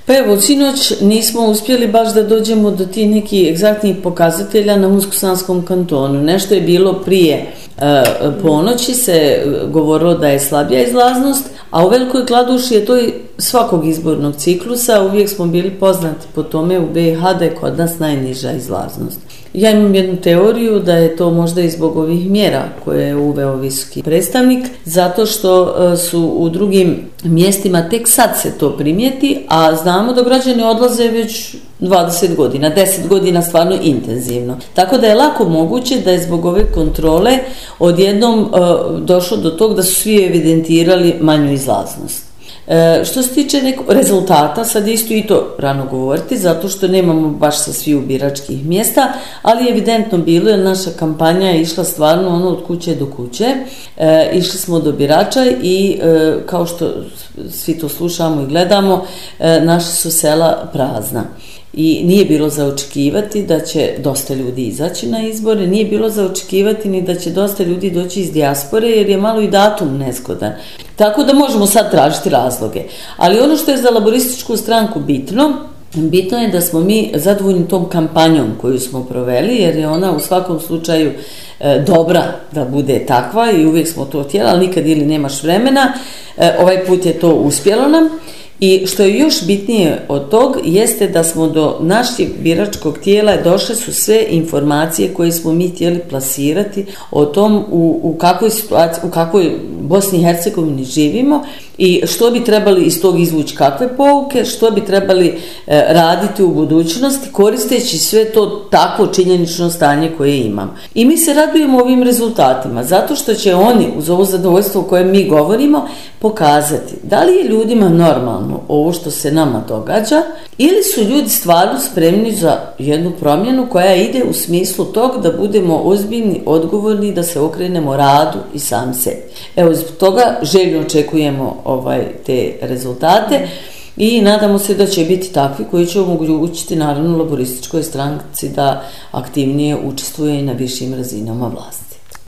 Pa evo, sinoć nismo uspjeli baš da dođemo do tih nekih egzaktnih pokazatelja na Unsko-Sanskom kantonu. Nešto je bilo prije ponoći, se govorilo da je slabija izlaznost, a u Velikoj Kladuši je to svakog izbornog ciklusa, uvijek smo bili poznati po tome u BiH da je kod nas najniža izlaznost. Ja imam jednu teoriju da je to možda i zbog ovih mjera koje je uveo visoki predstavnik, zato što su u drugim mjestima tek sad se to primijeti, a znamo da građani odlaze već 20 godina, 10 godina stvarno intenzivno. Tako da je lako moguće da je zbog ove kontrole odjednom došlo do tog da su svi evidentirali manju izlaznost. Što se tiče nekog rezultata, sad isto i to rano govoriti, zato što nemamo baš sa sviju biračkih mjesta, ali je evidentno bilo jer naša kampanja je išla stvarno od kuće do kuće. Išli smo do birača i kao što svi to slušamo i gledamo, naša su sela prazna. I nije bilo za očekivati da će dosta ljudi izaći na izbore, nije bilo za očekivati ni da će dosta ljudi doći iz dijaspore jer je malo i datum nezgodan. Tako da možemo sad tražiti razloge. Ali ono što je za Laborističku stranku bitno je da smo mi zadovoljni tom kampanjom koju smo proveli, jer je ona u svakom slučaju dobra da bude takva i uvijek smo to htjeli, ali nikad ili nemaš vremena. Ovaj put je to uspjelo nam. I što je još bitnije od tog jeste da smo do našeg biračkog tijela došle su sve informacije koje smo mi htjeli plasirati o tom u kakvoj situaciji, u kakvoj Bosni i Hercegovini živimo i što bi trebali iz tog izvući kakve pouke, što bi trebali raditi u budućnosti koristeći sve to takvo činjenično stanje koje imamo. I mi se radujemo ovim rezultatima zato što će oni uz ovo zadovoljstvo o kojem mi govorimo pokazati da li je ljudima normalno ovo što se nama događa ili su ljudi stvarno spremni za jednu promjenu koja ide u smislu tog da budemo ozbiljni, odgovorni, da se okrenemo radu i sam sebi. Evo, zbog toga željno očekujemo te rezultate i nadamo se da će biti takvi koji će omogućiti naravno Laborističkoj stranci da aktivnije učestvuje i na višim razinama vlasti.